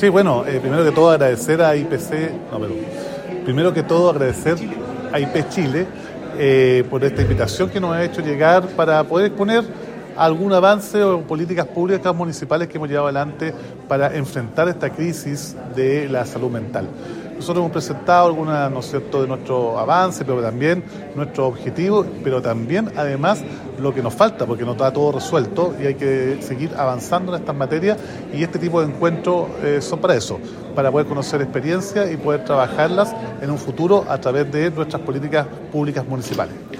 Sí, bueno, primero que todo agradecer a primero que todo agradecer a IP Chile por esta invitación que nos ha hecho llegar para poder exponer algún avance o políticas públicas municipales que hemos llevado adelante para enfrentar esta crisis de la salud mental. Nosotros hemos presentado algunas, ¿no es cierto?, de nuestro avance, pero también nuestros objetivos, pero también, además, lo que nos falta, porque no está todo resuelto y hay que seguir avanzando en estas materias, y este tipo de encuentros son para eso, para poder conocer experiencias y poder trabajarlas en un futuro a través de nuestras políticas públicas municipales.